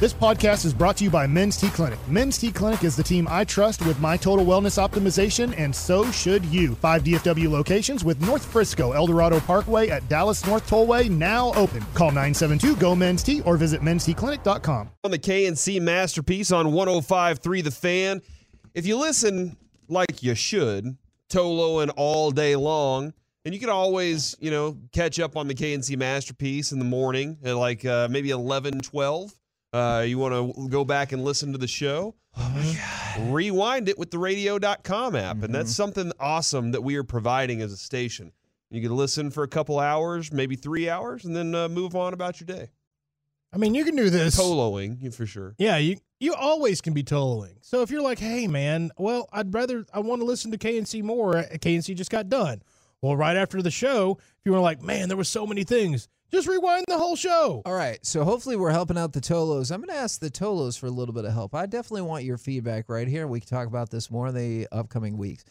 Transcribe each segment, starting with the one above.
This podcast is brought to you by Men's T Clinic. Men's T Clinic is the team I trust with my total wellness optimization, and so should you. 5 DFW locations with North Frisco, El Dorado Parkway at Dallas North Tollway now open. Call 972-GO-MEN'S-T or visit mensteclinic.com. On the KNC Masterpiece on 105.3 The Fan. If you listen like you should, Toloing all day long, and you can always, catch up on the KNC Masterpiece in the morning at like maybe 11, 12. You want to go back and listen to the show? Oh my God. Rewind it with the radio.com app. And that's something awesome that we are providing as a station. You can listen for a couple hours, maybe 3 hours, and then move on about your day. I mean, you can do this. Toloing, for sure. Yeah, you always can be toloing. So if you're like, hey, man, well, I want to listen to KNC more. KNC just got done. Well, right after the show, if you were like, man, there were so many things, just rewind the whole show. All right, so hopefully we're helping out the Tolos. I'm going to ask the Tolos for a little bit of help. I definitely want your feedback right here. We can talk about this more in the upcoming weeks.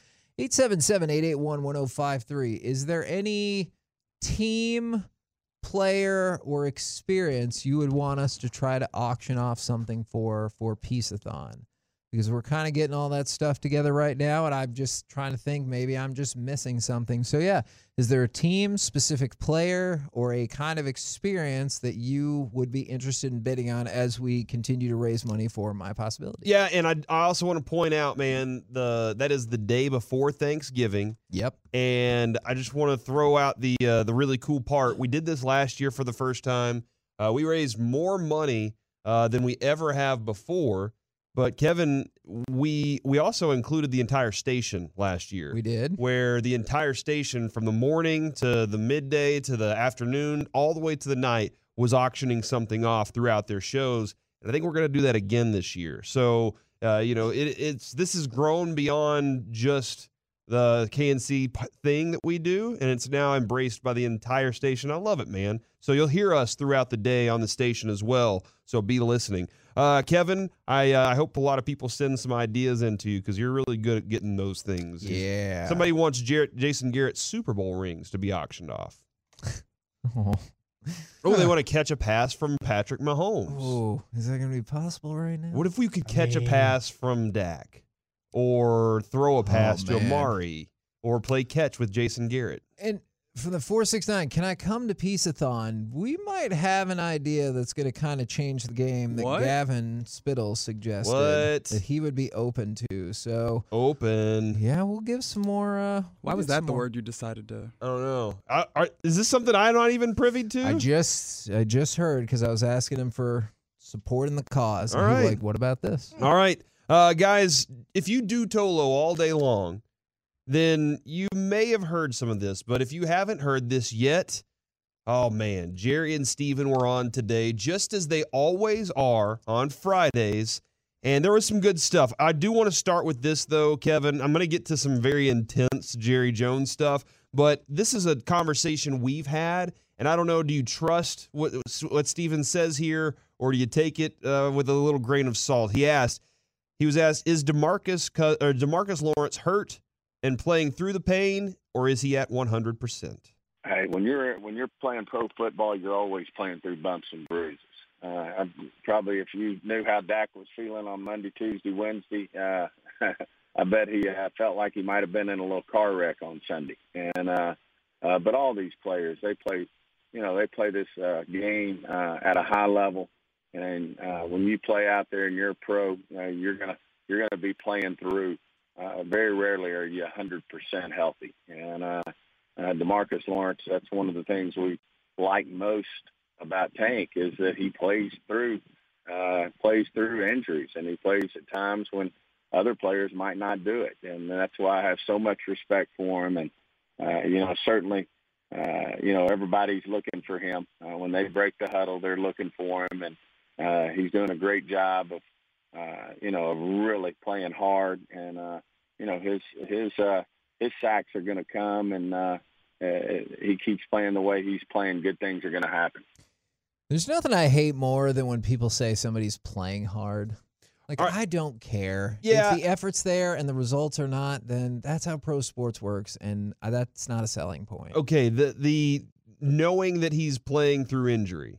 877-881-1053. Is there any team, player, or experience you would want us to try to auction off something for Peace-a-thon? Because we're kind of getting all that stuff together right now, and I'm just trying to think maybe I'm just missing something. So, yeah, is there a team, specific player, or a kind of experience that you would be interested in bidding on as we continue to raise money for My Possibility? Yeah, and I also want to point out, man, that is the day before Thanksgiving. Yep. And I just want to throw out the really cool part. We did this last year for the first time. We raised more money than we ever have before. But, Kevin, we also included the entire station last year. We did. Where the entire station from the morning to the midday to the afternoon all the way to the night was auctioning something off throughout their shows. And I think we're going to do that again this year. So, this has grown beyond just the KNC thing that we do, and it's now embraced by the entire station. I love it, man. So you'll hear us throughout the day on the station as well, so be listening. Kevin, I hope a lot of people send some ideas into you because you're really good at getting those things. Yeah. Somebody wants Jason Garrett's Super Bowl rings to be auctioned off. Oh, they want to catch a pass from Patrick Mahomes. Oh, is that going to be possible right now? What if we could catch a pass from Dak? Or throw a pass to Amari, or play catch with Jason Garrett. And for the 469, can I come to Peace-a-thon? We might have an idea that's going to kind of change the game that Gavin Spittle suggested that he would be open to. So open. Yeah, we'll give some more. Why was that the word you decided to? I don't know. Is this something I'm not even privy to? I just heard because I was asking him for support in the cause. All and right. he was like, what about this? All right. Guys, if you do Tolo all day long, then you may have heard some of this. But if you haven't heard this yet, oh, man, Jerry and Steven were on today, just as they always are on Fridays. And there was some good stuff. I do want to start with this, though, Kevin. I'm going to get to some very intense Jerry Jones stuff. But this is a conversation we've had. And I don't know, do you trust what Steven says here, or do you take it with a little grain of salt? He was asked, is DeMarcus Lawrence hurt and playing through the pain, or is he at 100%? Hey, when you're playing pro football, you're always playing through bumps and bruises. Probably if you knew how Dak was feeling on Monday, Tuesday, Wednesday, I bet he felt like he might have been in a little car wreck on Sunday. And but all these players, they play this game at a high level. And when you play out there and you're a pro, you're gonna be playing through. Very rarely are you 100% healthy. And DeMarcus Lawrence, that's one of the things we like most about Tank is that he plays through injuries, and he plays at times when other players might not do it. And that's why I have so much respect for him. And certainly. Everybody's looking for him. When they break the huddle, they're looking for him, and he's doing a great job of really playing hard. And his sacks are going to come, and he keeps playing the way he's playing. Good things are going to happen. There's nothing I hate more than when people say somebody's playing hard. Like, right. I don't care. Yeah. If the effort's there and the results are not, then that's how pro sports works, and that's not a selling point. Okay, the knowing that he's playing through injury,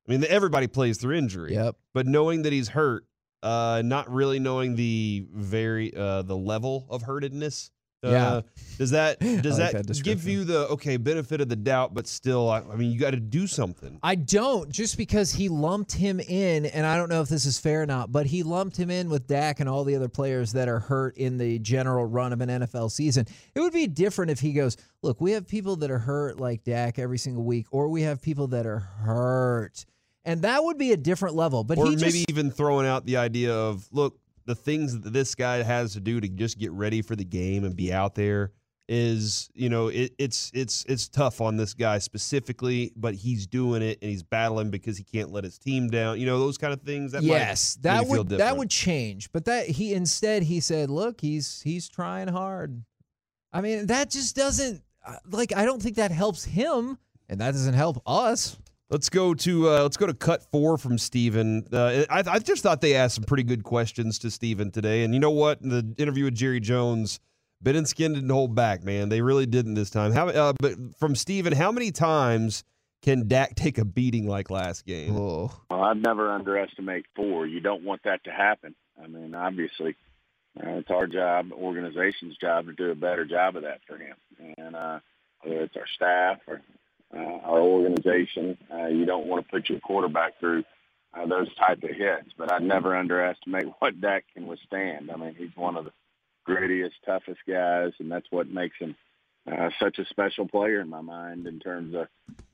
I mean, everybody plays through injury. Yep. But knowing that he's hurt, not really knowing the level of hurtedness. Yeah. Does that that give description. you the benefit of the doubt? But still, I mean, you got to do something. I don't, just because he lumped him in, and I don't know if this is fair or not, but he lumped him in with Dak and all the other players that are hurt in the general run of an NFL season. It would be different if he goes, look, we have people that are hurt like Dak every single week, or we have people that are hurt. And that would be a different level. But Or he maybe just, even throwing out the idea of, look, the things that this guy has to do to just get ready for the game and be out there is, it's tough on this guy specifically, but he's doing it and he's battling because he can't let his team down. Those kind of things. That would change. But he said, look, he's trying hard. I mean, that just doesn't I don't think that helps him, and that doesn't help us. Let's go to cut 4 from Steven. I just thought they asked some pretty good questions to Steven today. And you know what? In the interview with Jerry Jones, Ben and Skin didn't hold back, man. They really didn't this time. But from Steven, how many times can Dak take a beating like last game? Oh. Well, I'd never underestimate 4. You don't want that to happen. I mean, obviously, it's our job, organization's job, to do a better job of that for him. And whether it's our staff or our organization, you don't want to put your quarterback through those type of hits. But I'd never underestimate what Dak can withstand. I mean, he's one of the grittiest, toughest guys, and that's what makes him such a special player in my mind in terms of,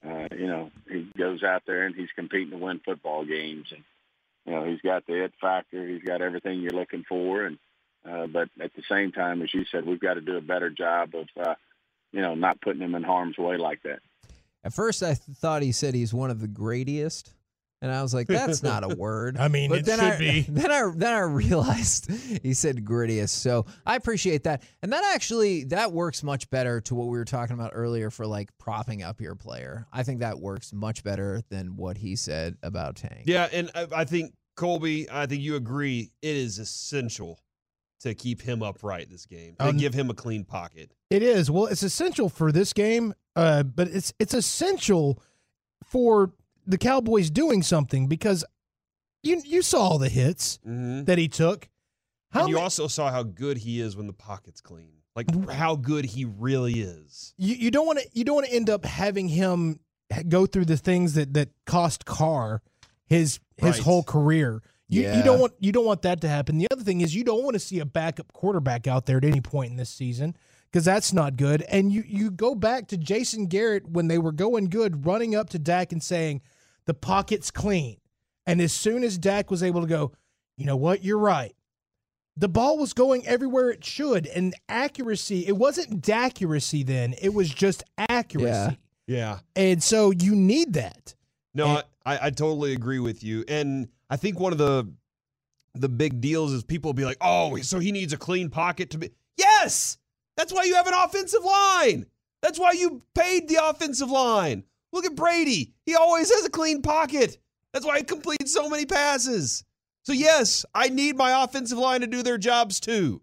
he goes out there and he's competing to win football games. And, he's got the it factor. He's got everything you're looking for. And but at the same time, as you said, we've got to do a better job of, not putting him in harm's way like that. At first, I thought he said he's one of the greatest, and I was like, "That's not a word." I mean, it should be. Then I realized he said grittiest, so I appreciate that, and that works much better to what we were talking about earlier for like propping up your player. I think that works much better than what he said about Tank. Yeah, and I think Colby, you agree. It is essential to keep him upright this game, to give him a clean pocket. It is. Well, it's essential for this game, but it's essential for the Cowboys doing something because you saw all the hits that he took. And you also saw how good he is when the pocket's clean. Like how good he really is. You don't want to end up having him go through the things that cost Carr his whole career. You don't want that to happen. The other thing is you don't want to see a backup quarterback out there at any point in this season because that's not good. And you go back to Jason Garrett when they were going good, running up to Dak and saying, the pocket's clean. And as soon as Dak was able to go, you know what, you're right. The ball was going everywhere it should. And accuracy, it wasn't Daccuracy then. It was just accuracy. Yeah. And so you need that. No, I totally agree with you. And I think one of the big deals is people will be like, oh, so he needs a clean pocket to be. Yes! That's why you have an offensive line. That's why you paid the offensive line. Look at Brady. He always has a clean pocket. That's why he completes so many passes. So, yes, I need my offensive line to do their jobs too.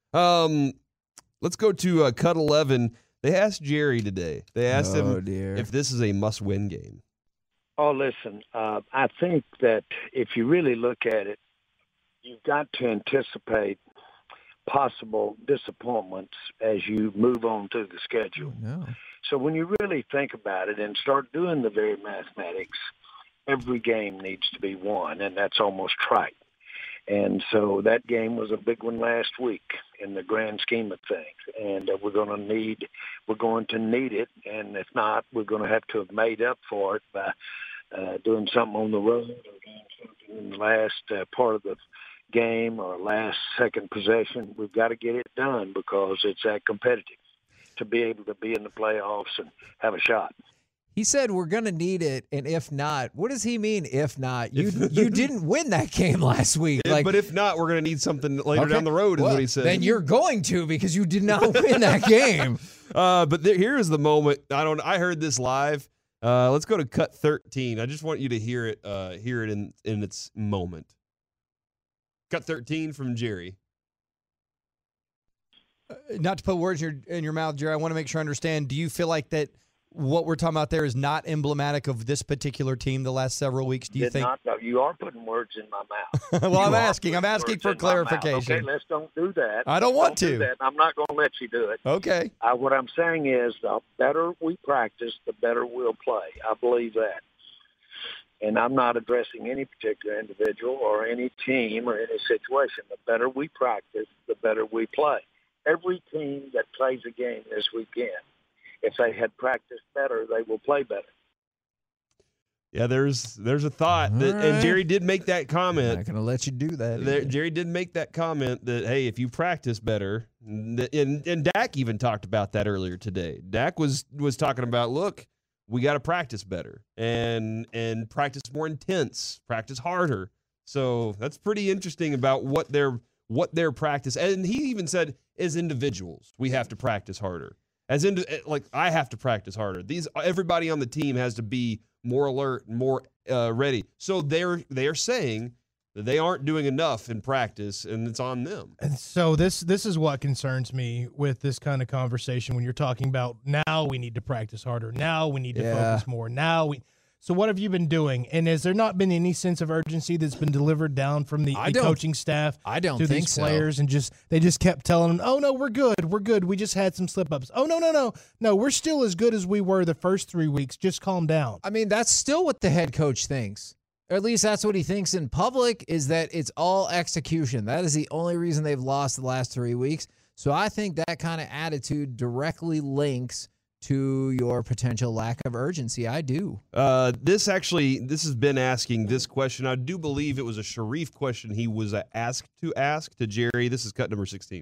Let's go to Cut 11. They asked Jerry today. They asked him if this is a must-win game. Oh, listen, I think that if you really look at it, you've got to anticipate possible disappointments as you move on to the schedule. No. So when you really think about it and start doing the very mathematics, every game needs to be won, and that's almost trite. And so that game was a big one last week in the grand scheme of things. And we're going to need it. And if not, we're going to have to have made up for it by doing something on the road or doing something in the last part of the game or last second possession. We've got to get it done because it's that competitive to be able to be in the playoffs and have a shot. He said we're going to need it, and if not, what does he mean, if not? You didn't win that game last week. But if not, we're going to need something later down the road is what he said. Then you're going to because you did not win that game. But here is the moment. I heard this live. Let's go to Cut 13. I just want you to hear it in its moment. Cut 13 from Jerry. Not to put words in your mouth, Jerry, I want to make sure I understand. Do you feel like that what we're talking about there is not emblematic of this particular team the last several weeks? Do you think? No, you are putting words in my mouth. Well, I'm asking for clarification. Okay, let's don't do that. I don't want to. Do that. I'm not going to let you do it. Okay. What I'm saying is the better we practice, the better we'll play. I believe that. And I'm not addressing any particular individual or any team or any situation. The better we practice, the better we play. Every team that plays a game this weekend, if they had practiced better, they will play better. Yeah, there's a thought, that, right. And Jerry did make that comment. I'm not going to let you do that. Jerry did make that comment that, hey, if you practice better, and Dak even talked about that earlier today. Dak was talking about, look, we got to practice better and practice more intense, practice harder. So that's pretty interesting about what their practice. And he even said, as individuals, we have to practice harder. I have to practice harder. Everybody on the team has to be more alert, more ready. So they are saying that they aren't doing enough in practice, and it's on them. And so this is what concerns me with this kind of conversation when you're talking about now we need to practice harder, now we need to focus more, So what have you been doing? And has there not been any sense of urgency that's been delivered down from the coaching staff to these players? And they just kept telling them, oh, no, we're good. We just had some slip-ups. Oh, no, we're still as good as we were the first 3 weeks. Just calm down. I mean, that's still what the head coach thinks. Or at least that's what he thinks in public, is that it's all execution. That is the only reason they've lost the last 3 weeks. So I think that kind of attitude directly links to your potential lack of urgency. I do. This has been asking this question. I do believe it was a Sharif question he was asked to Jerry. This is cut number 16.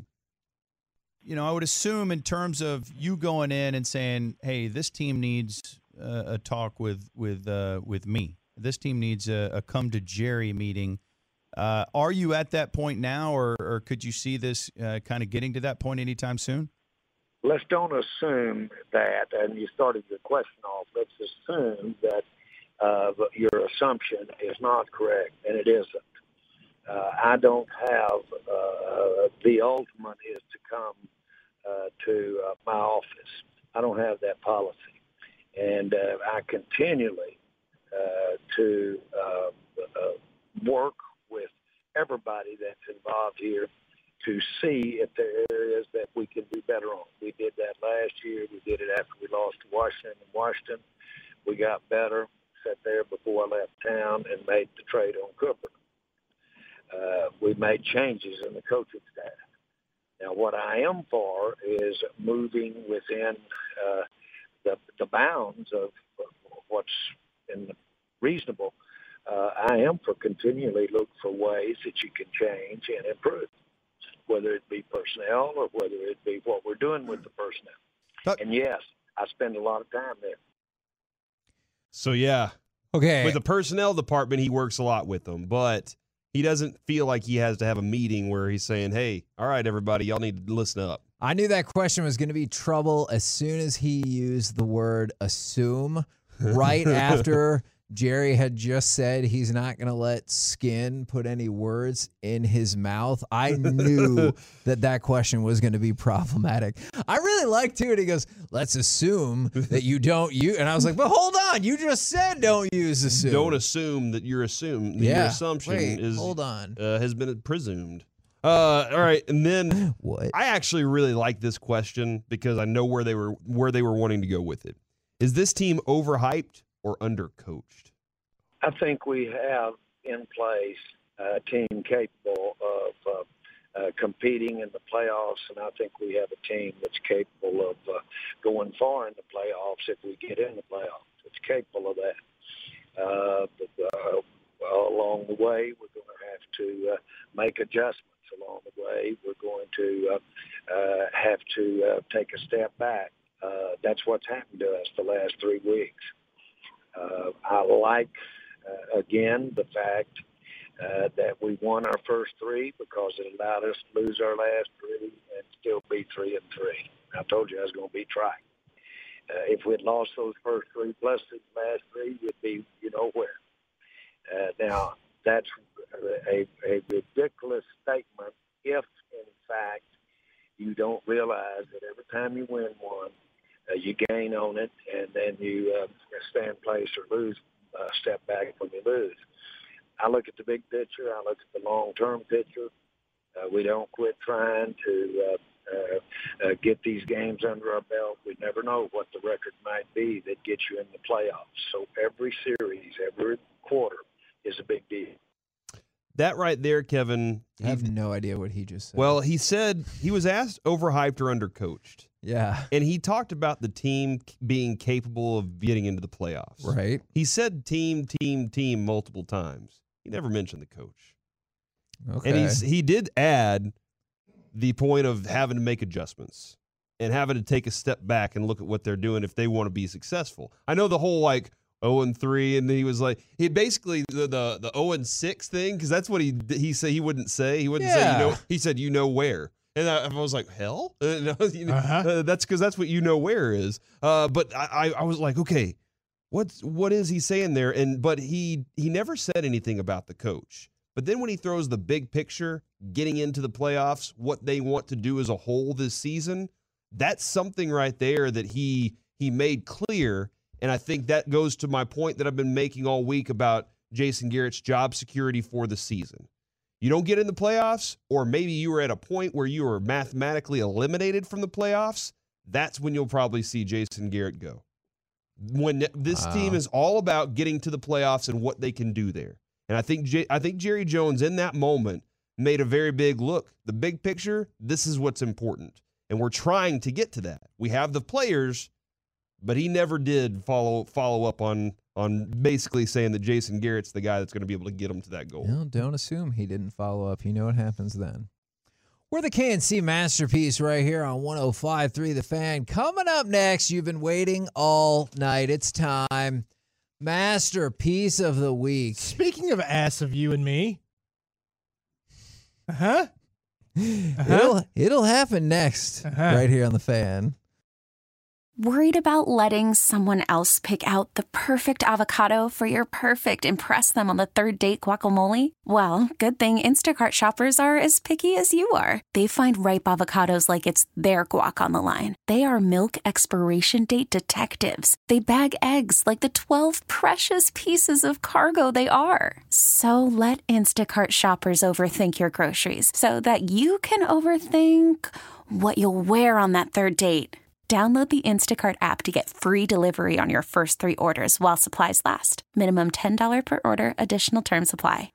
I would assume in terms of you going in and saying, hey, this team needs a talk with me. This team needs a come to Jerry meeting. Are you at that point now, or could you see this kind of getting to that point anytime soon? Let's don't assume that, and you started your question off, let's assume that your assumption is not correct, and it isn't. I don't have the ultimate is to come to my office. I don't have that policy. And I continually to work with everybody that's involved here to see if there are areas that we can do better on. We did that last year. We did it after we lost to Washington. In Washington, we got better, sat there before I left town, and made the trade on Cooper. We made changes in the coaching staff. Now, what I am for is moving within the bounds of what's reasonable. I am for continually look for ways that you can change and improve, whether it be personnel or whether it be what we're doing with the personnel. And yes, I spend a lot of time there. So, yeah. Okay. With the personnel department, he works a lot with them, but he doesn't feel like he has to have a meeting where he's saying, hey, all right, everybody, y'all need to listen up. I knew that question was going to be trouble as soon as he used the word assume right after Jerry had just said he's not going to let Skin put any words in his mouth. I knew that question was going to be problematic. I really liked too. And he goes, let's assume that you don't use. And I was like, but hold on. You just said don't use assume. Don't assume that your your assumption hold on. Has been presumed. All right. And then what? I actually really like this question because I know where they were wanting to go with it. Is this team overhyped or undercoached? I think we have in place a team capable of competing in the playoffs, and I think we have a team that's capable of going far in the playoffs if we get in the playoffs. It's capable of that. But along the way, we're going to have to make adjustments. Along the way, we're going to have to take a step back. That's what's happened to us the last 3 weeks. I like, again, the fact that we won our first 3 because it allowed us to lose our last 3 and still be 3-3. I told you I was going to be trying. If we'd lost those first 3 plus the last 3, we'd be, where. Now, that's a ridiculous statement if, in fact, you don't realize that every time you win one, You gain on it, and then you stand place or lose, step back when you lose. I look at the big picture. I look at the long-term picture. We don't quit trying to get these games under our belt. We never know what the record might be that gets you in the playoffs. So every series, every quarter is a big deal. That right there, Kevin. I have no idea what he just said. Well, he said he was asked overhyped or undercoached. Yeah. And he talked about the team being capable of getting into the playoffs. Right. He said team multiple times. He never mentioned the coach. Okay. And he did add the point of having to make adjustments and having to take a step back and look at what they're doing if they want to be successful. I know the whole 0-3, and he was like, he basically the 0-6 thing, because that's what he said he wouldn't say. He wouldn't say, he said, where. And I was like, hell? That's because that's what where is. But I was like, okay, what is he saying there? But he never said anything about the coach. But then when he throws the big picture, getting into the playoffs, what they want to do as a whole this season, that's something right there that he made clear. And I think that goes to my point that I've been making all week about Jason Garrett's job security for the season. You don't get in the playoffs, or maybe you were at a point where you were mathematically eliminated from the playoffs, that's when you'll probably see Jason Garrett go. When this team is all about getting to the playoffs and what they can do there. And I think Jerry Jones in that moment made a very big look. The big picture, this is what's important. And we're trying to get to that. We have the players, but he never did follow up on basically saying that Jason Garrett's the guy that's going to be able to get him to that goal. No, don't assume he didn't follow up. You know what happens then. We're the KNC Masterpiece right here on 105.3 The Fan. Coming up next, you've been waiting all night. It's time. Masterpiece of the week. Speaking of ass of you and me. It'll happen next right here on The Fan. Worried about letting someone else pick out the perfect avocado for your perfect impress them on the third date guacamole? Well, good thing Instacart shoppers are as picky as you are. They find ripe avocados like it's their guac on the line. They are milk expiration date detectives. They bag eggs like the 12 precious pieces of cargo they are. So let Instacart shoppers overthink your groceries so that you can overthink what you'll wear on that third date. Download the Instacart app to get free delivery on your first 3 orders while supplies last. Minimum $10 per order. Additional terms apply.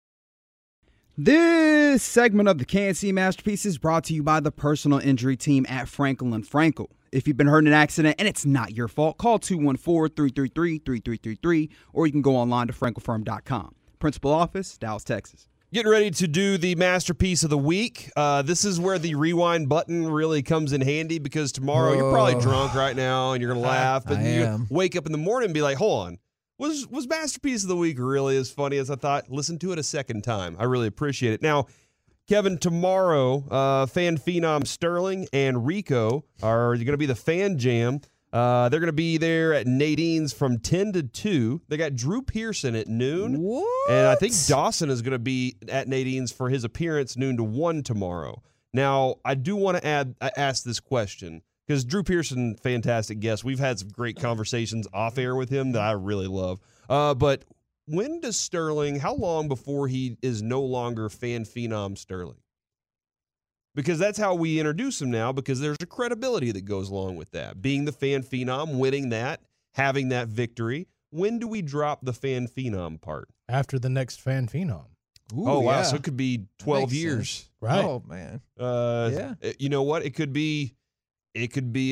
This segment of the KNC Masterpiece is brought to you by the personal injury team at Frankel & Frankel. If you've been hurt in an accident and it's not your fault, call 214-333-3333, or you can go online to frankelfirm.com. Principal office, Dallas, Texas. Getting ready to do the Masterpiece of the Week. This is where the rewind button really comes in handy, because tomorrow you're probably drunk right now and you're going to laugh. But you wake up in the morning and be like, hold on, was Masterpiece of the Week really as funny as I thought? Listen to it a second time. I really appreciate it. Now, Kevin, tomorrow, fan phenom Sterling and Rico are going to be the Fan Jam. They're going to be there at Nadine's from 10 to 2. They got Drew Pearson at noon. What? And I think Dawson is going to be at Nadine's for his appearance noon to 1 tomorrow. Now, I do want to ask this question, because Drew Pearson, fantastic guest. We've had some great conversations off air with him that I really love. But when does Sterling, how long before he is no longer fan phenom Sterling? Because that's how we introduce him now, because there's a credibility that goes along with that. Being the fan phenom, winning that, having that victory. When do we drop the fan phenom part? After the next fan phenom. Ooh, wow. Yeah. So it could be 12 years. Sense. Right. Oh, man. Yeah. You know what? It could be at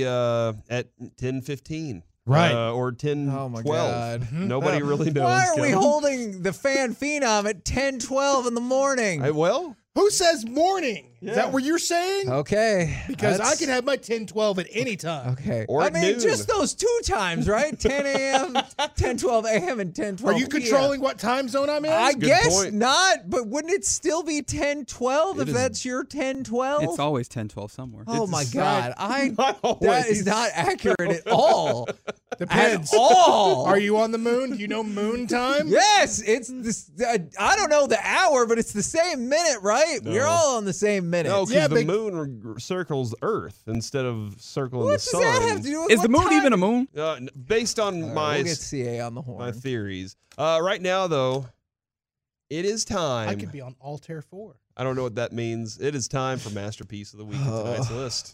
10:15. Right. Or 10:12. Oh, my God. Nobody really knows. Why are we holding the fan phenom at 10:12 in the morning? Who says morning? Yeah. Is that what you're saying? Okay. Because I can have my 10:12 at any time. Okay. Or at noon. Just those 2 times, right? 10 a.m., 10:12 a.m., and 10:12 Are you controlling what time zone I'm in? I guess not, but wouldn't it still be 10:12 if that's your 10:12? It's always 10:12 somewhere. Oh, my God. That is not accurate at all. Depends. At all. Are you on the moon? Do you know moon time? Yes. It's this. I don't know the hour, but it's the same minute, right? No. We're all on the same minutes. No, because the moon circles Earth instead of circling the sun. What does that have to do with Is the moon even a moon? Based on we'll get CA on the horn. my theories. Right now, though, it is time. I could be on Altair 4. I don't know what that means. It is time for Masterpiece of the Week in tonight's list.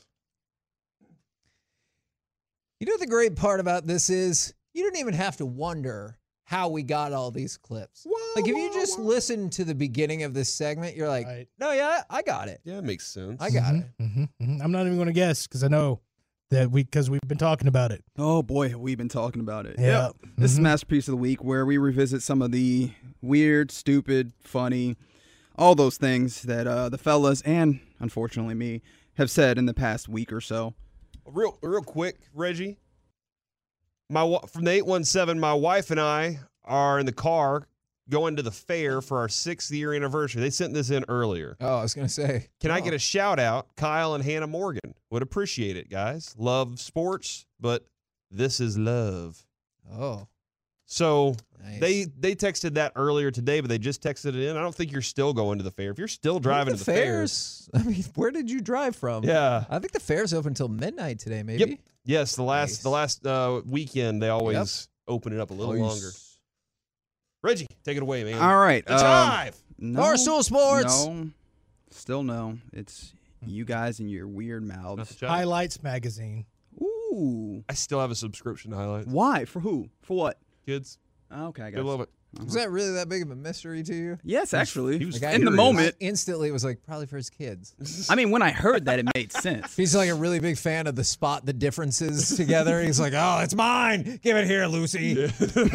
You know what the great part about this is? You don't even have to wonder how we got all these clips. Like, if you just listen to the beginning of this segment, you're like, no, yeah, I got it. Yeah, it makes sense. I got it. I'm not even going to guess because I know that because we've been talking about it. Oh, boy, have we been talking about it. Yeah. This is Masterpiece of the Week, where we revisit some of the weird, stupid, funny, all those things that the fellas and, unfortunately, me have said in the past week or so. Real quick, Reggie. From the 817, my wife and I are in the car going to the fair for our 6th year anniversary. They sent this in earlier. Oh, I was going to say. Can I get a shout out? Kyle and Hannah Morgan would appreciate it, guys. Love sports, but this is love. Oh. So nice. they texted that earlier today, but they just texted it in. I don't think you're still going to the fair. If you're still driving to the fairs. I mean, where did you drive from? Yeah. I think the fair's open until midnight today, maybe. Yep. Yes, the last weekend they always open it up a little longer. Reggie, take it away, man. All right. It's live. No, Barstool Sports. No. Still no. It's you guys and your weird mouths. Highlights magazine. Ooh. I still have a subscription to Highlights. Why? For who? For what? Kids. Okay, I They got love it. Was that really that big of a mystery to you? Yes, actually. He was in the moment. Instantly, it was like, probably for his kids. I mean, when I heard that, it made sense. He's like a really big fan of the spot the differences together. He's like, oh, it's mine. Give it here, Lucy.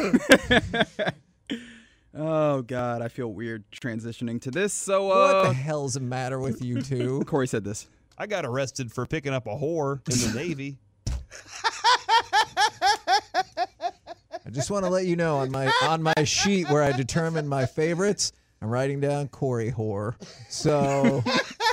Oh, God. I feel weird transitioning to this. So, what the hell's the matter with you two? Corey said this. I got arrested for picking up a whore in the Navy. I just want to let you know on my sheet where I determine my favorites, I'm writing down Corey whore. So,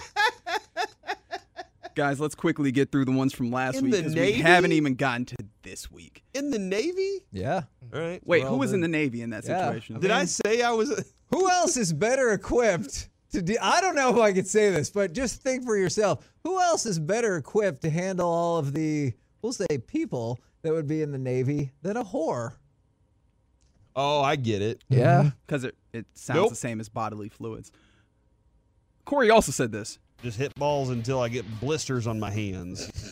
guys, let's quickly get through the ones from last week because we Navy? haven't even gotten to this week. In the Navy? Yeah. All right. Wait, who was in the Navy in that Yeah. situation? Did I say I was? Who else is better equipped to do? I don't know if I could say this, but just think for yourself. Who else is better equipped to handle all of the, we'll say, people that would be in the Navy than a whore? Oh, I get it. Yeah. Because it sounds the same as bodily fluids. Corey also said this. Just hit balls until I get blisters on my hands.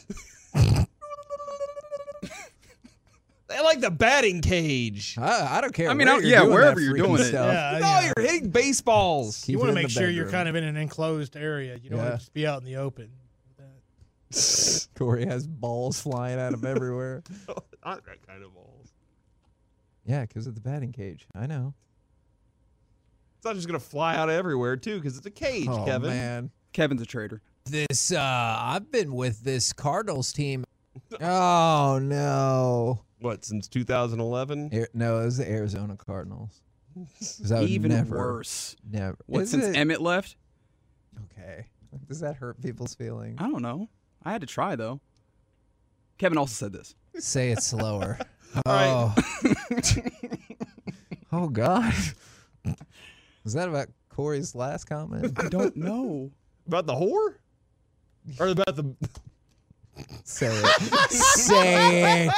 They like the batting cage. I don't care. I mean, where you're doing wherever that you're freaky doing it. stuff. No, you're hitting baseballs. Keep You want it to in make the sure you're bedroom. kind of in an enclosed area. You don't want Yeah. to just be out in the open. Corey has balls flying out of everywhere. Not that kind of balls. Yeah, because of the batting cage. I know. It's not just gonna fly out everywhere too, because it's a cage, Oh, Kevin. man. Kevin's a traitor. This, I've been with this Cardinals team. Oh, no. What, since 2011? No, it was the Arizona Cardinals. 'Cause I would Even never, worse. Never. What, Is since it? Emmett left? Okay. Does that hurt people's feelings? I don't know. I had to try, though. Kevin also said this. Say it slower. All Oh. Oh, God. Was that about Corey's last comment? I don't know. About the whore? Or about the... Say it. Say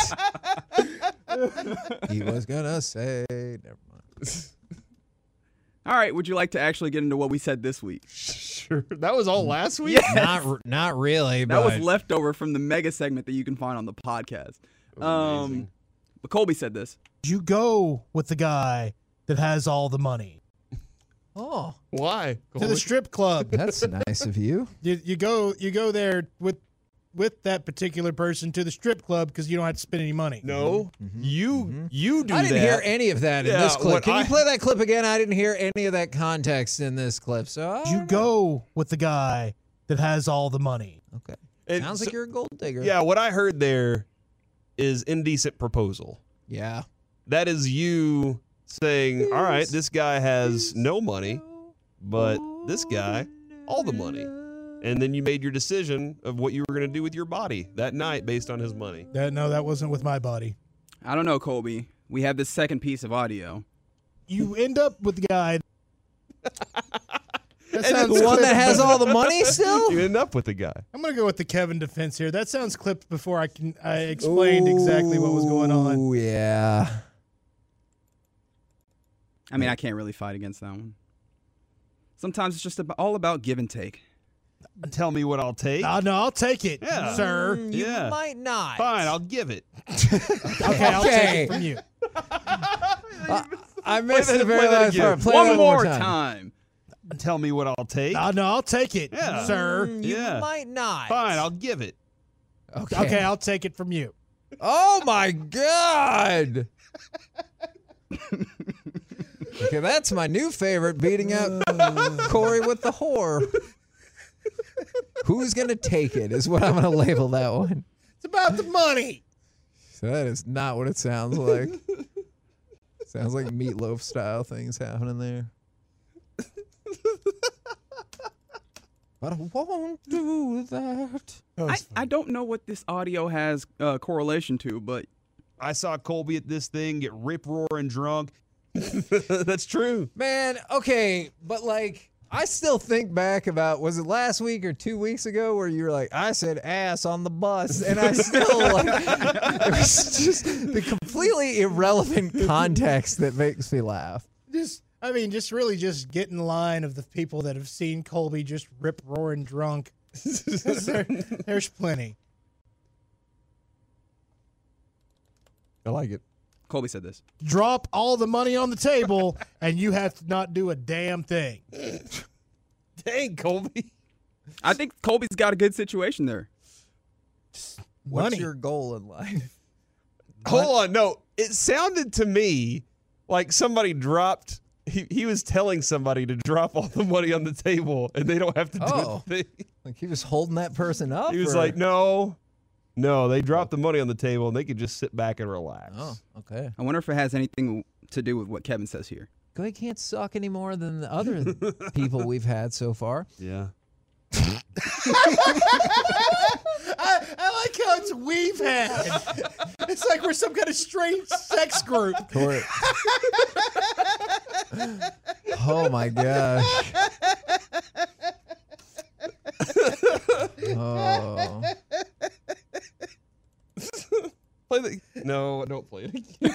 it. He was going to say. Never mind. All right. Would you like to actually get into what we said this week? Sure. That was all last week? Yes. Not really, That but was leftover from the mega segment that you can find on the podcast. Amazing. But Colby said this. You go with the guy that has all the money oh, Why? to the strip club. that's nice of you. You go there with that particular person to the strip club because you don't have to spend any money. No, you do that. I didn't hear any of that in Yeah, this clip. what Can I- you play that clip again? I didn't hear any of that context in this clip. So I You don't know. go with the guy that has all the money. Okay. And Sounds so- like you're a gold digger. Yeah, what I heard there is indecent proposal. Yeah. That is you saying, all right, this guy has no money, but this guy, all the money. And then you made your decision of what you were going to do with your body that night based on his money. No, that wasn't with my body. I don't know, Colby. We have this second piece of audio. You end up with the guy The one that has all the money still? You end up with the guy. I'm going to go with the Kevin defense here. That sounds clipped before I explained exactly what was going on. Oh, yeah. I mean, I can't really fight against that one. Sometimes it's just all about give and take. Tell me what I'll take. No, I'll take it, sir. You might not. Fine, I'll give it. Okay, I'll take it from you. I missed the very last part. Play One that more time. Tell me what I'll take. No, I'll take it, sir. You might not. Fine, I'll give it. Okay, I'll take it from you. Oh, my God. Okay, that's my new favorite, beating out Corey with the whore. Who's going to take it is what I'm going to label that one. It's about the money. So that is not what it sounds like. Sounds like Meatloaf style things happening there. But I won't do that. I don't know what this audio has correlation to, but I saw Colby at this thing get rip-roaring drunk. That's true. Man, okay, but like, I still think back about, was it last week or 2 weeks ago where you were like, I said ass on the bus, and I still, like, it was just the completely irrelevant context that makes me laugh. Just really just get in line of the people that have seen Colby just rip-roaring drunk. There's plenty. I like it. Colby said this. Drop all the money on the table, and you have to not do a damn thing. Dang, Colby. I think Colby's got a good situation there. What's your goal in life? Hold on. No, it sounded to me like somebody dropped. He was telling somebody to drop all the money on the table, and they don't have to do a thing. Like he was holding that person up? He was like, no, they dropped the money on the table, and they could just sit back and relax. Oh, okay. I wonder if it has anything to do with what Kevin says here. He can't suck any more than the other people we've had so far. Yeah. I like how it's we've had. It's like we're some kind of strange sex group. Oh my gosh. Oh. No, don't play it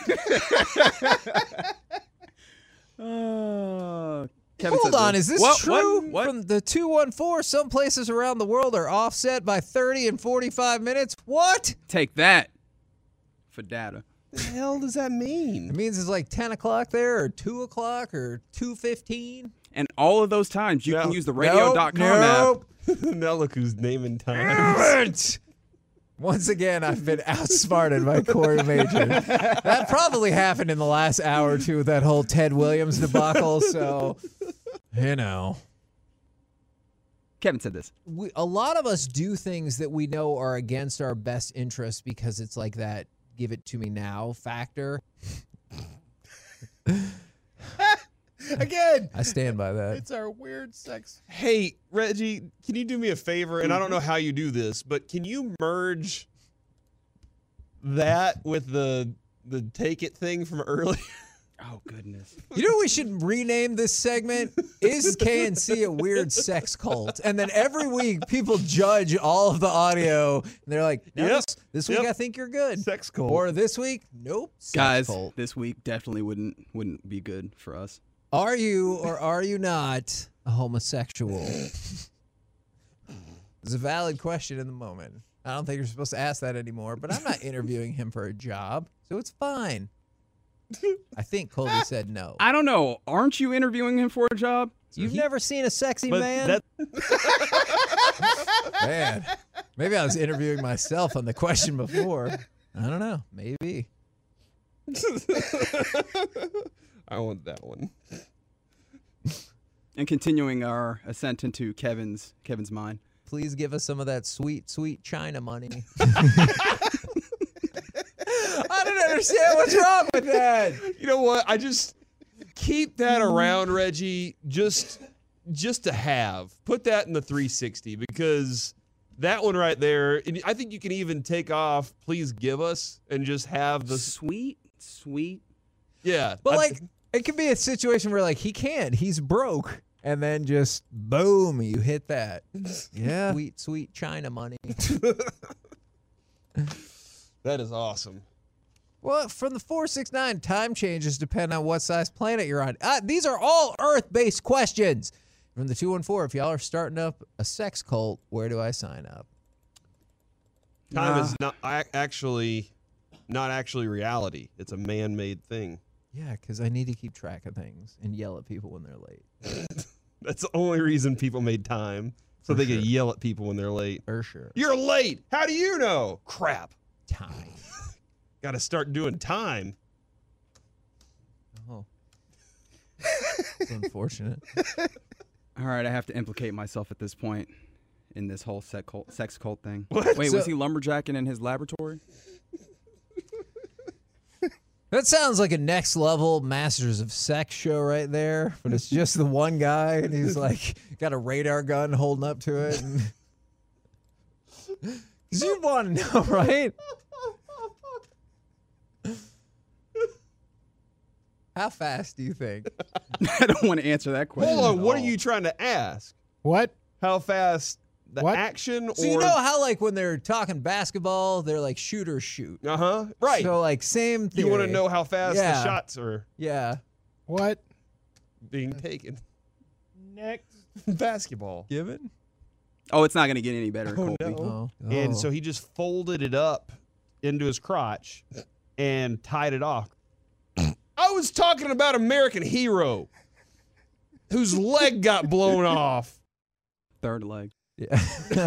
Kevin Hold on, is this true? What? From the 214, some places around the world are offset by 30 and 45 minutes. What? Take that for data. What the hell does that mean? It means it's like 10 o'clock there, or 2 o'clock, or 2:15. And all of those times, you can use the radio.com app. Now look who's naming time. Once again, I've been outsmarted by Corey Major. That probably happened in the last hour or two with that whole Ted Williams debacle, so, you know. Kevin said this. A lot of us do things that we know are against our best interests because it's like that give it to me now factor. Again, I stand by that. It's our weird sex. Hey, Reggie, can you do me a favor? And I don't know how you do this, but can you merge that with the take it thing from earlier? Oh, goodness. You know what we should rename this segment? Is KNC a weird sex cult? And then every week, people judge all of the audio. And they're like, no, this week I think you're good. Sex cult. Or this week, nope. Sex Guys, cult. this week definitely wouldn't be good for us. Are you or are you not a homosexual? It's a valid question in the moment. I don't think you're supposed to ask that anymore, but I'm not interviewing him for a job, so it's fine. I think Colby said no. I don't know. Aren't you interviewing him for a job? You've never seen a sexy man? Man, maybe I was interviewing myself on the question before. I don't know. Maybe. I want that one. And continuing our ascent into Kevin's mind. Please give us some of that sweet, sweet China money. I don't understand what's wrong with that. You know what? I just keep that around, Reggie, just to have. Put that in the 360 because that one right there, and I think you can even take off please give us and just have the sweet. Yeah. But like it could be a situation where like he can't. He's broke. and then just boom, you hit that. Yeah. Sweet, sweet China money. That is awesome. Well, from the 469, time changes depend on what size planet you're on. These are all Earth-based questions. From the 214, if y'all are starting up a sex cult, where do I sign up? Time is not actually reality. It's a man-made thing. Yeah, because I need to keep track of things and yell at people when they're late. That's the only reason people made time, so they could yell at people when they're late. For sure. You're late. How do you know? Crap. Time. Got to start doing time. Oh. It's unfortunate. All right, I have to implicate myself at this point in this whole sex cult thing. What? Wait, was he lumberjacking in his laboratory? That sounds like a next level Masters of Sex show right there, but it's just the one guy, and he's like got a radar gun holding up to it. Because you want to know, right? How fast do you think? I don't want to answer that question. Hold on. What are you trying to ask? What? How fast the What? action or... So you know how like when they're talking basketball, they're like shoot or shoot. Uh-huh. Right. So like same thing. You want to know how fast Yeah. the shots are Yeah. What? being taken. Next. Basketball. Given? Oh, it's not going to get any better, Oh, Colby. no. Oh. And so he just folded it up into his crotch and tied it off. I was talking about American Hero, whose leg got blown off. Third leg. Yeah.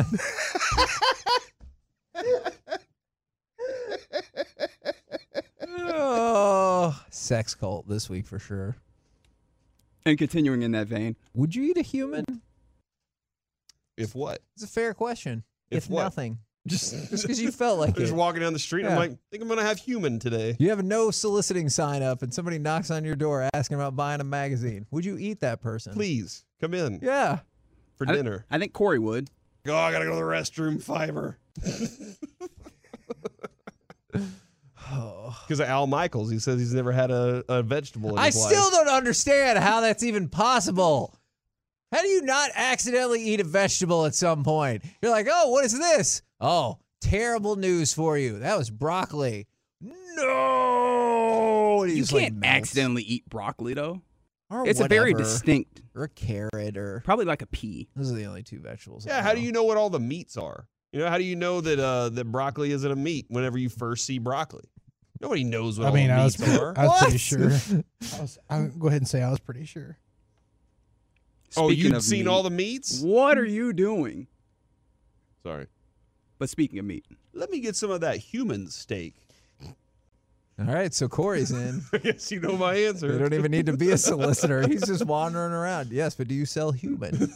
Oh, sex cult this week for sure. And continuing in that vein. Would you eat a human? If what? It's a fair question. If what? Nothing. Just because you felt like just it. walking down the street. Yeah. I'm like, I think I'm going to have human today. You have no soliciting sign up and somebody knocks on your door asking about buying a magazine. Would you eat that person? Please, come in Yeah. for dinner. I think Corey would. Oh, I got to go to the restroom. Fiber. Because of Al Michaels. He says he's never had a vegetable in I his still life. don't understand how that's even possible. How do you not accidentally eat a vegetable at some point? You're like, oh, what is this? Oh, terrible news for you. That was broccoli. No. And he You just, like, can't melts. accidentally eat broccoli, though. Or It's a very whatever. distinct, Or a carrot or... probably like a pea. Those are the only two vegetables. Yeah, how do you know what all the meats are? You know, how do you know that that broccoli isn't a meat whenever you first see broccoli? Nobody knows what all the meats are. I was pretty sure. I'll go ahead and say I was pretty sure. Oh, Speaking you've of seen meat, all the meats? What are you doing? Sorry. But speaking of meat. Let me get some of that human steak. All right, so Corey's in. I guess you know my answer. You don't even need to be a solicitor. He's just wandering around. Yes, but do you sell human?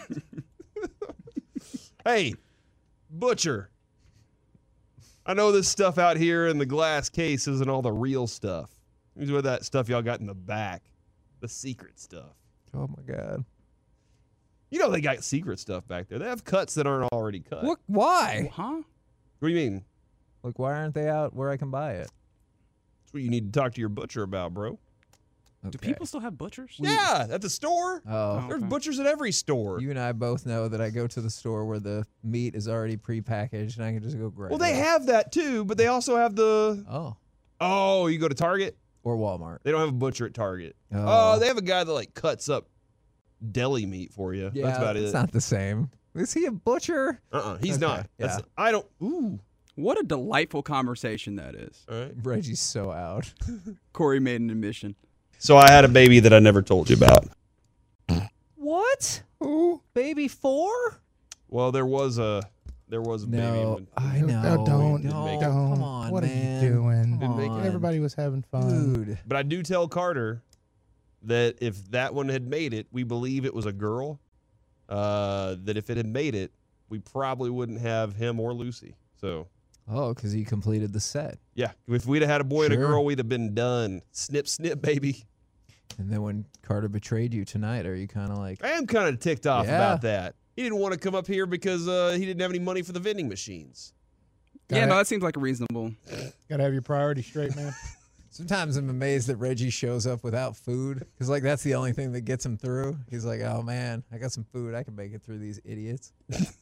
Hey, butcher. I know this stuff out here in the glass case isn't all the real stuff. Here's what that stuff y'all got in the back. The secret stuff. Oh, my God. You know they got secret stuff back there. They have cuts that aren't already cut. What? Why? Huh? What do you mean? Like, why aren't they out where I can buy it? That's what you need to talk to your butcher about, bro. Do Okay. people still have butchers? Yeah, at the store. Oh, There's okay. butchers at every store. you and I both know that I go to the store where the meat is already prepackaged and I can just go grab Well, they it. have that too, but they also have the. Oh, you go to Target? Or Walmart. They don't have a butcher at Target. Oh. Oh, they have a guy that like cuts up deli meat for you. Yeah, That's about it's it. not the same. Is he a butcher? He's Okay, not. That's, yeah. I don't. Ooh. What a delightful conversation that is. All right. Reggie's so out. Corey made an admission. So I had a baby that I never told you about. What? Who? Baby 4? Well, there was a baby. No, when- I know. Don't. Didn't make it. Come on, What man. are you doing? Come make it. on. Everybody was having fun. Dude. But I do tell Carter that if that one had made it, we believe it was a girl. That if it had made it, we probably wouldn't have him or Lucy. So Oh, because he completed the set. yeah, if we'd have had a boy and a Sure. girl, we'd have been done. Snip, snip, baby. And then when Carter betrayed you tonight, are you kind of like, I am kind of ticked off Yeah. about that. He didn't want to come up here because he didn't have any money for the vending machines. Yeah, Gotta- no, that seems like a reasonable. Got to have your priorities straight, man. Sometimes I'm amazed that Reggie shows up without food because, like, that's the only thing that gets him through. He's like, oh, man, I got some food. I can make it through these idiots.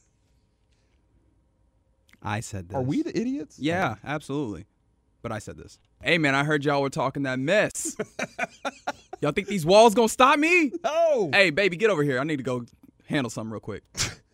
I said this. Are we the idiots? Yeah, absolutely. But I said this. Hey, man, I heard y'all were talking that mess. Y'all think these walls gonna stop me? No. Hey, baby, get over here. I need to go handle something real quick.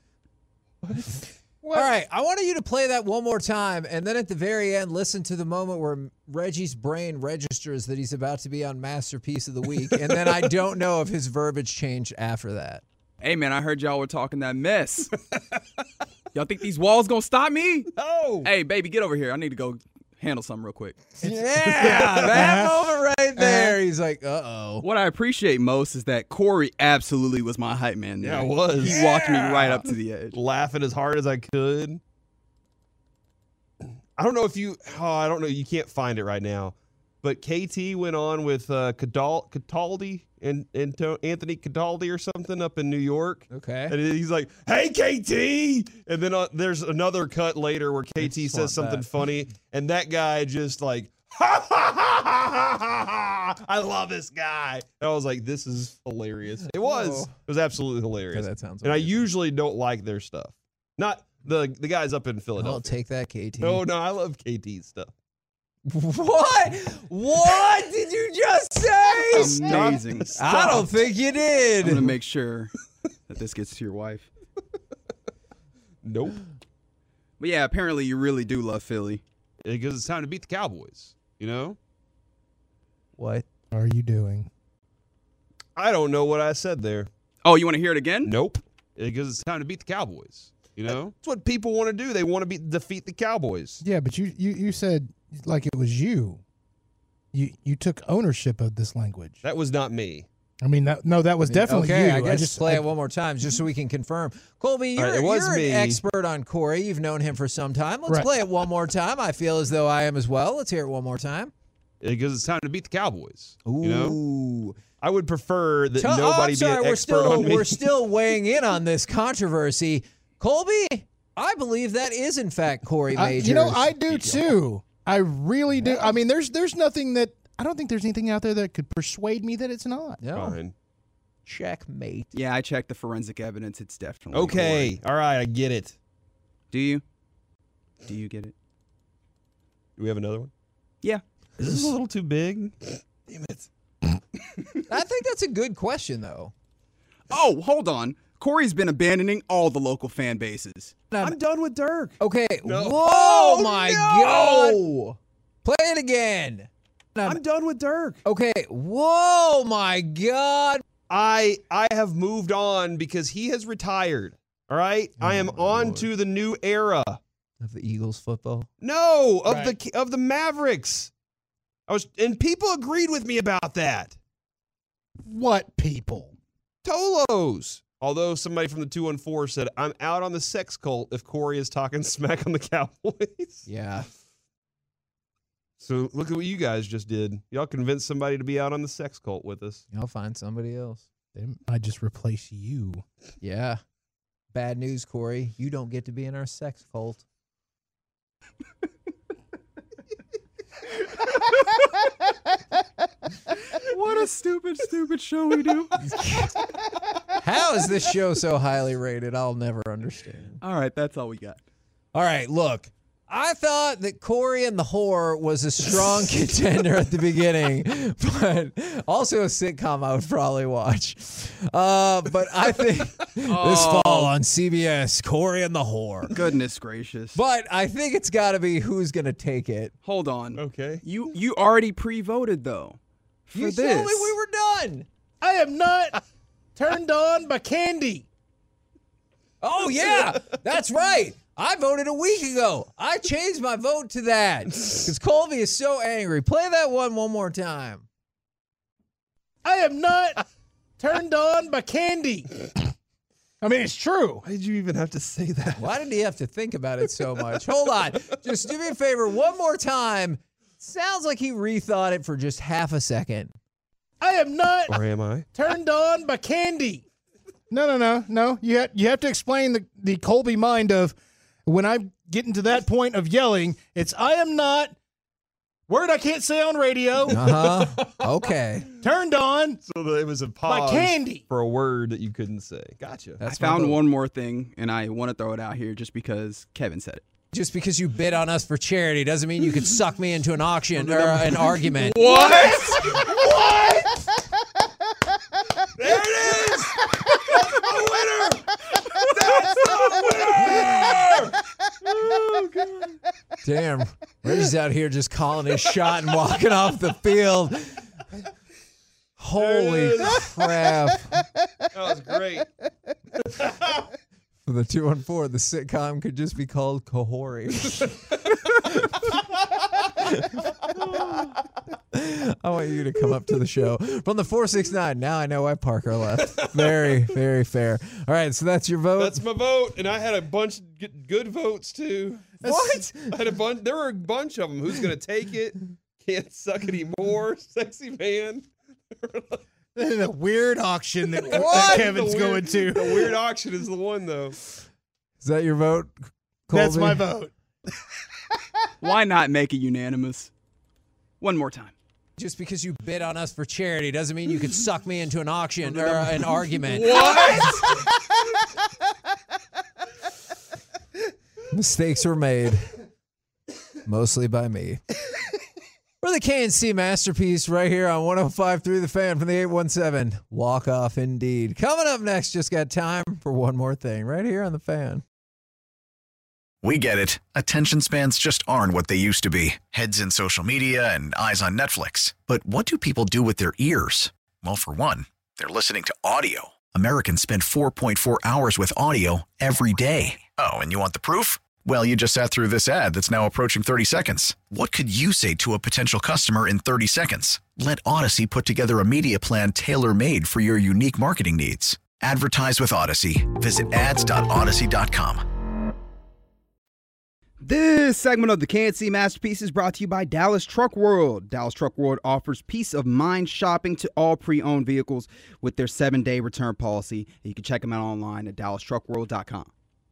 All right, I wanted you to play that one more time, and then at the very end, listen to the moment where Reggie's brain registers that he's about to be on Masterpiece of the Week, and then I don't know if his verbiage changed after that. Hey, man, I heard y'all were talking that mess. Y'all think these walls gonna stop me? No. Hey, baby, get over here. I need to go handle something real quick. Yeah, that moment right there. He's like, uh-oh. What I appreciate most is that Corey absolutely was my hype man there. Yeah, it was. He walked me right up to the edge. Laughing as hard as I could. I don't know if you, I don't know, you can't find it right now. But KT went on with Cataldi and Anthony Cataldi or something up in New York. Okay. And he's like, hey, KT! And then there's another cut later where KT says something funny. And that guy just like, ha, ha, ha, ha, ha, ha. I love this guy. And I was like, this is hilarious. It was. Whoa. It was absolutely hilarious. Yeah, that sounds and I amazing. usually don't like their stuff. Not the guys up in Philadelphia. I'll take that, KT. No, I love KT's stuff. What? What did you just say? Amazing. I don't think you did. I'm going to make sure that this gets to your wife. Nope. But yeah, apparently you really do love Philly. Because it's time to beat the Cowboys, you know? What are you doing? I don't know what I said there. Oh, you want to hear it again? Nope. Because it's time to beat the Cowboys, you know? That's what people want to do. They want to defeat the Cowboys. Yeah, but you said like it was you. You took ownership of this language. That was not me. I mean, that was definitely okay, you. I guess play it one more time just so we can confirm. Colby, you're, Right, it was you're me. an expert on Corey. You've known him for some time. Let's Right. play it one more time. I feel as though I am as well. Let's hear it one more time. Because it's time to beat the Cowboys. Ooh. You know? I would prefer that nobody I'm sorry, be an expert on me. We're still weighing in on this controversy. Colby, I believe that is in fact Corey Majors. I do too. I really do. I mean, there's nothing that I don't think there's anything out there that could persuade me that it's not. No. Fine. Checkmate. Yeah, I checked the forensic evidence. It's definitely Okay. Corey. All right. I get it. Do you? Do you get it? Do we have another one? Yeah. Is this a little too big? Damn it. I think that's a good question, though. Oh, hold on. Corey's been abandoning all the local fan bases. I'm done with Dirk. Okay. No. Whoa, Oh, my no. God. Play it again. I'm done with Dirk. Okay. Whoa, my God. I have moved on because he has retired. All right? I am on to the new era. Of the Eagles football? No, of the Mavericks. And people agreed with me about that. What people? Tolos. Although somebody from the 214 said, I'm out on the sex cult if Corey is talking smack on the Cowboys. Yeah. So look at what you guys just did. Y'all convinced somebody to be out on the sex cult with us. I'll find somebody else. They might just replace you. Yeah. Bad news, Corey. You don't get to be in our sex cult. What a stupid show we do. How is this show so highly rated? I'll never understand. All right, that's all we got. All right, look. I thought that Corey and the Whore was a strong contender at the beginning, but also a sitcom I would probably watch. But I think this fall on CBS, Corey and the Whore. Goodness gracious. But I think it's got to be who's going to take it. Hold on. Okay. You already pre-voted, though, for You this. told me we were done. I am not turned on by candy. Oh, yeah, that's right. I voted a week ago. I changed my vote to that because Colby is so angry. Play that one more time. I am not turned on by candy. I mean, it's true. Why did you even have to say that? Why did he have to think about it so much? Hold on. Just do me a favor one more time. Sounds like he rethought it for just half a second. I am not Or am I? turned on by candy. No. You have to explain the Colby mind of when I get into that point of yelling, it's I am not Word I can't say on radio. Okay. Turned on. So it was a pause candy. for a word that you couldn't say. Gotcha. I found one more thing, and I want to throw it out here just because Kevin said it. Just because you bid on us for charity doesn't mean you could suck me into an auction or an argument. What? What? There it is! That's the winner! That's the winner! Oh, God. Damn. Reggie's out here just calling his shot and walking off the field. Holy crap. That was great. For the 214, the sitcom could just be called Kahori. I want you to come up to the show. From the 469, now I know why Parker left. Very, very fair. All right, so that's your vote? That's my vote, and I had a bunch of good votes, too. What? I had a bunch. There were a bunch of them. Who's going to take it? Can't suck anymore. Sexy man. The weird auction that Kevin's going to. The weird auction is the one, though. Is that your vote, Colby? That's my vote. Why not make it unanimous? One more time. Just because you bid on us for charity doesn't mean you could suck me into an auction or an argument. What? Mistakes were made, mostly by me. We're the KNC Masterpiece right here on 105.3 The Fan from the 817. Walk off indeed. Coming up next, just got time for one more thing right here on The Fan. We get it. Attention spans just aren't what they used to be. Heads in social media and eyes on Netflix. But what do people do with their ears? Well, for one, they're listening to audio. Americans spend 4.4 hours with audio every day. Oh, and you want the proof? Well, you just sat through this ad that's now approaching 30 seconds. What could you say to a potential customer in 30 seconds? Let Odyssey put together a media plan tailor-made for your unique marketing needs. Advertise with Odyssey. Visit ads.odyssey.com. This segment of the KNC Masterpiece is brought to you by Dallas Truck World. Dallas Truck World offers peace of mind shopping to all pre-owned vehicles with their 7-day return policy. You can check them out online at DallasTruckWorld.com.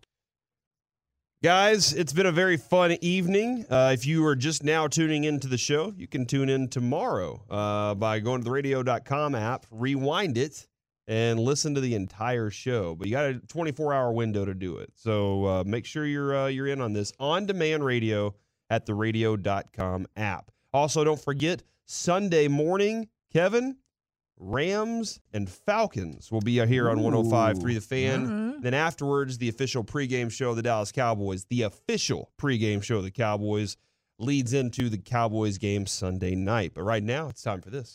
Guys, it's been a very fun evening. If you are just now tuning into the show, you can tune in tomorrow by going to the radio.com app, rewind it, and listen to the entire show. But you got a 24-hour window to do it. So make sure you're in on this on-demand radio at the radio.com app. Also, don't forget, Sunday morning, Kevin, Rams and Falcons will be here on 105.3 The Fan. Mm-hmm. Then afterwards, the official pregame show of the Dallas Cowboys. The official pregame show of the Cowboys leads into the Cowboys game Sunday night. But right now, it's time for this.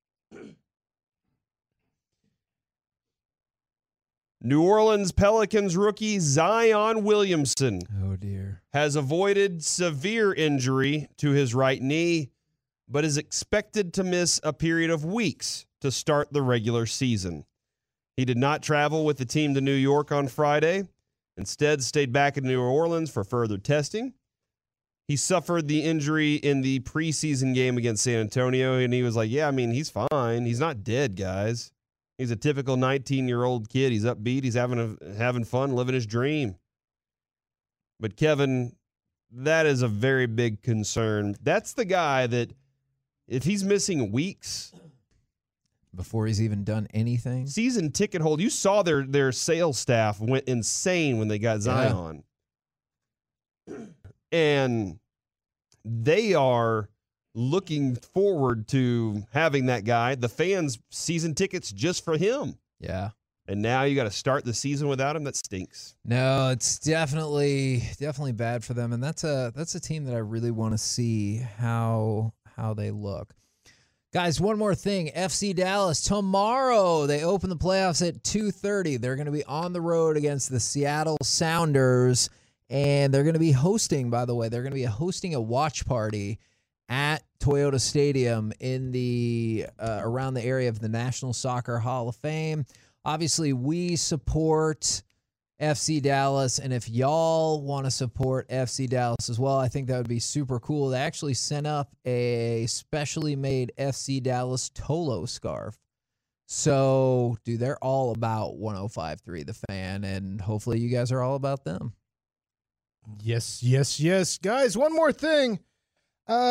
New Orleans Pelicans rookie Zion Williamson has avoided severe injury to his right knee, but is expected to miss a period of weeks to start the regular season. He did not travel with the team to New York on Friday, instead stayed back in New Orleans for further testing. He suffered the injury in the preseason game against San Antonio, and he was like, yeah, I mean, he's fine. He's not dead, guys. He's a typical 19-year-old kid. He's upbeat. He's having fun, living his dream. But, Kevin, that is a very big concern. That's the guy that, if he's missing weeks before he's even done anything, season ticket holder, you saw their sales staff went insane when they got Zion. Yeah. And they are looking forward to having that guy. The fans, season tickets just for him. Yeah. And now you got to start the season without him. That stinks. No, it's definitely bad for them. And that's a team that I really want to see how they look. Guys, one more thing. FC Dallas, tomorrow they open the playoffs at 2:30. They're going to be on the road against the Seattle Sounders, and they're going to be hosting, by the way, a watch party at Toyota Stadium in the around the area of the National Soccer Hall of Fame. Obviously, we support FC Dallas, and if y'all want to support FC Dallas as well, I think that would be super cool. They actually sent up a specially made FC Dallas Tolo scarf. So, dude, they're all about 105.3 The Fan, and hopefully you guys are all about them. Yes. Guys, one more thing. On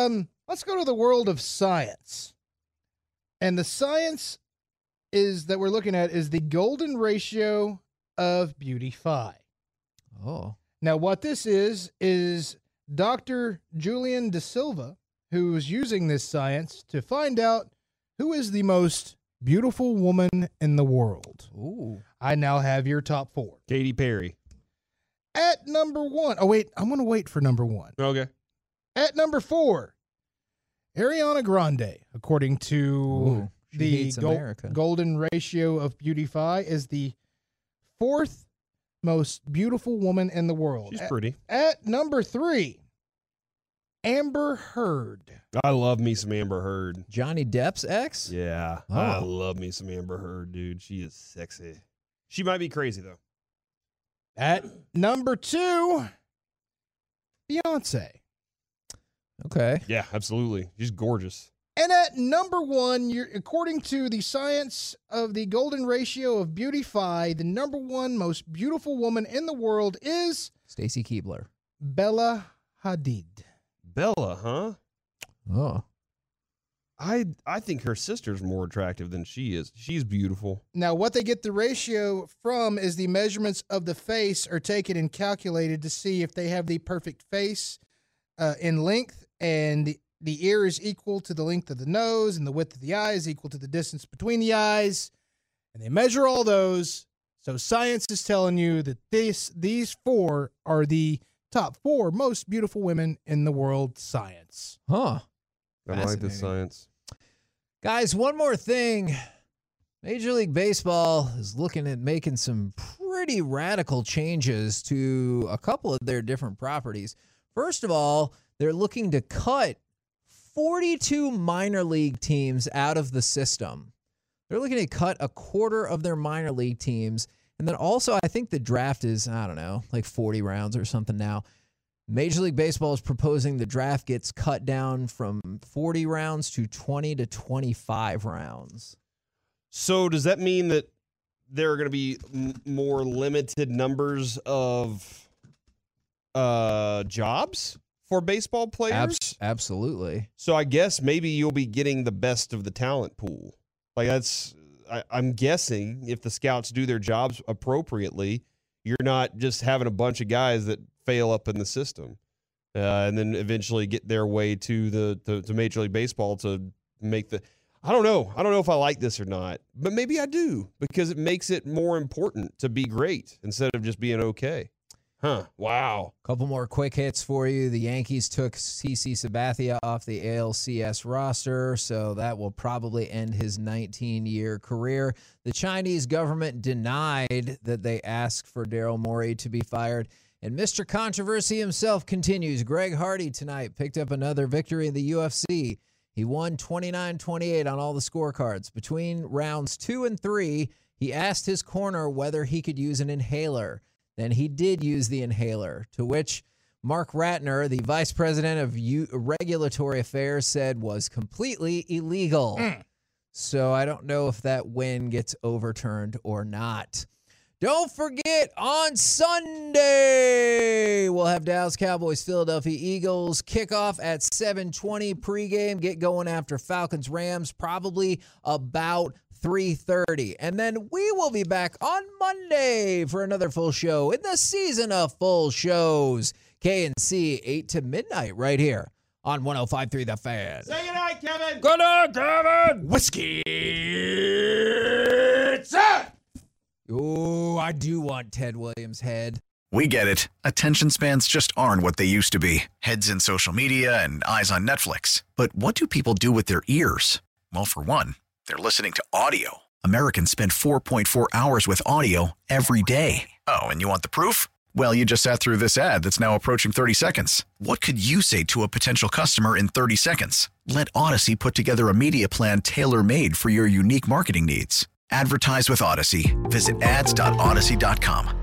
Let's go to the world of science. And the science that we're looking at is the golden ratio of Beauty Phi. Oh. Now, what this is Dr. Julian Da Silva, who is using this science to find out who is the most beautiful woman in the world. Ooh. I now have your top 4. Katy Perry. At number 1. Oh, wait. I'm going to wait for number 1. Okay. At number 4, Ariana Grande, according to the golden ratio of Beauty Phi, is the 4th most beautiful woman in the world. She's pretty. At number 3, Amber Heard. I love me some Amber Heard. Johnny Depp's ex? Yeah. Oh. I love me some Amber Heard, dude. She is sexy. She might be crazy, though. At number 2, Beyonce. Okay. Yeah, absolutely. She's gorgeous. And at number 1, according to the science of the golden ratio of Beauty Phi, the number 1 most beautiful woman in the world is Stacy Keibler. Bella Hadid. Bella, huh? Oh. I think her sister's more attractive than she is. She's beautiful. Now, what they get the ratio from is the measurements of the face are taken and calculated to see if they have the perfect face in length, and the ear is equal to the length of the nose, and the width of the eye is equal to the distance between the eyes. And they measure all those. So science is telling you that these 4 are the top 4 most beautiful women in the world. Science. Huh. I like the science. Guys, one more thing. Major League Baseball is looking at making some pretty radical changes to a couple of their different properties. First of all, they're looking to cut 42 minor league teams out of the system. They're looking to cut a quarter of their minor league teams. And then also, I think the draft is, I don't know, like 40 rounds or something now. Major League Baseball is proposing the draft gets cut down from 40 rounds to 20 to 25 rounds. So does that mean that there are going to be more limited numbers of jobs for baseball players? Absolutely. So I guess maybe you'll be getting the best of the talent pool. Like I'm guessing if the scouts do their jobs appropriately, you're not just having a bunch of guys that fail up in the system and then eventually get their way to to Major League Baseball to make the. I don't know if I like this or not, but maybe I do because it makes it more important to be great instead of just being okay. Huh. Wow. Couple more quick hits for you. The Yankees took CC Sabathia off the ALCS roster, so that will probably end his 19-year career. The Chinese government denied that they asked for Daryl Morey to be fired. And Mr. Controversy himself continues. Greg Hardy tonight picked up another victory in the UFC. He won 29-28 on all the scorecards. Between rounds 2 and 3, he asked his corner whether he could use an inhaler. Then he did use the inhaler, to which Mark Ratner, the vice president of regulatory affairs, said was completely illegal. So I don't know if that win gets overturned or not. Don't forget, on Sunday, we'll have Dallas Cowboys, Philadelphia Eagles, kickoff at 7:20 pregame. Get going after Falcons, Rams, probably about 3:30. And then we will be back on Monday for another full show in the season of full shows. KNC 8 to midnight right here on 105.3 The Fan. Say goodnight, Kevin. Good night, Kevin. Whiskey. Oh, I do want Ted Williams' head. We get it. Attention spans just aren't what they used to be. Heads in social media and eyes on Netflix. But what do people do with their ears? Well, for one, they're listening to audio. Americans spend 4.4 hours with audio every day. Oh, and you want the proof? Well, you just sat through this ad that's now approaching 30 seconds. What could you say to a potential customer in 30 seconds? Let Odyssey put together a media plan tailor-made for your unique marketing needs. Advertise with Odyssey. Visit ads.odyssey.com.